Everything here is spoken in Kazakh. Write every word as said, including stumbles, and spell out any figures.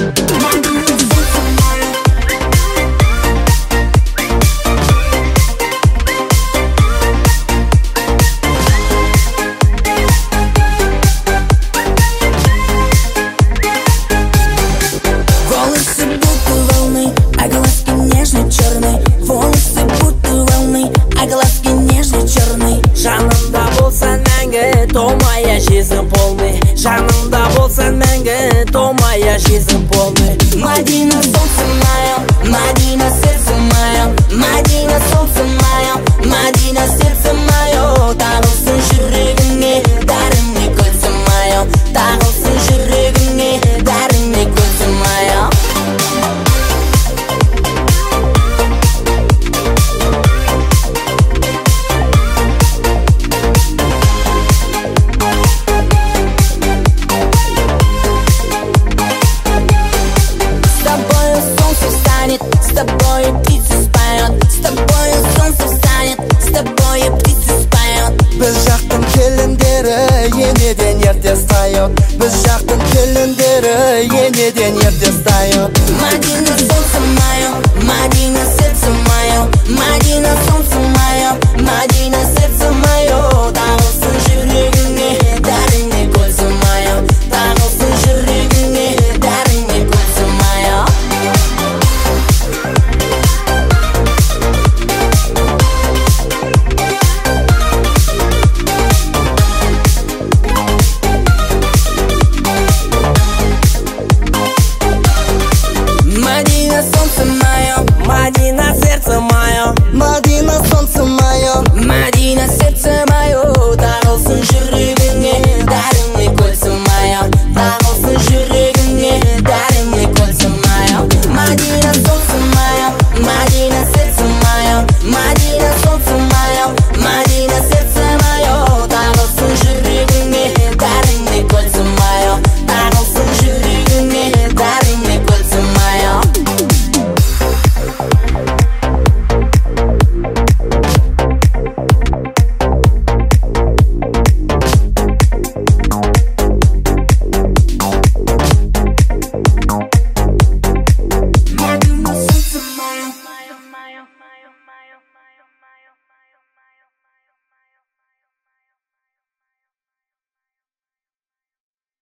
Жанымда болсаң мәңгі толмая сезім полный. Мадина, солнце мое, Мадина, сердце мое, Мадина, солнце мое, Мадина, сердце мое. Тағылсын жүрегіңе, дәріме көзім мое, тағылсын жүрегіңе, дәріме көзім мое. С тобой птицы споет, с тобой солнце встанет, с тобой птицы споет. Біз жақтың келіндері енеден ерте встает, біз жақтың келіндері енеден ерте встает. Мадина, солнце мое, Мадина, сердце мое, Мадина, солнце мое, Мадина, сердце мое. Тағылсын жүрегіңе, дәріме көзім мое, тағылсын жүрегіңе, дәріме көзім мое. Мадина, солнце мое.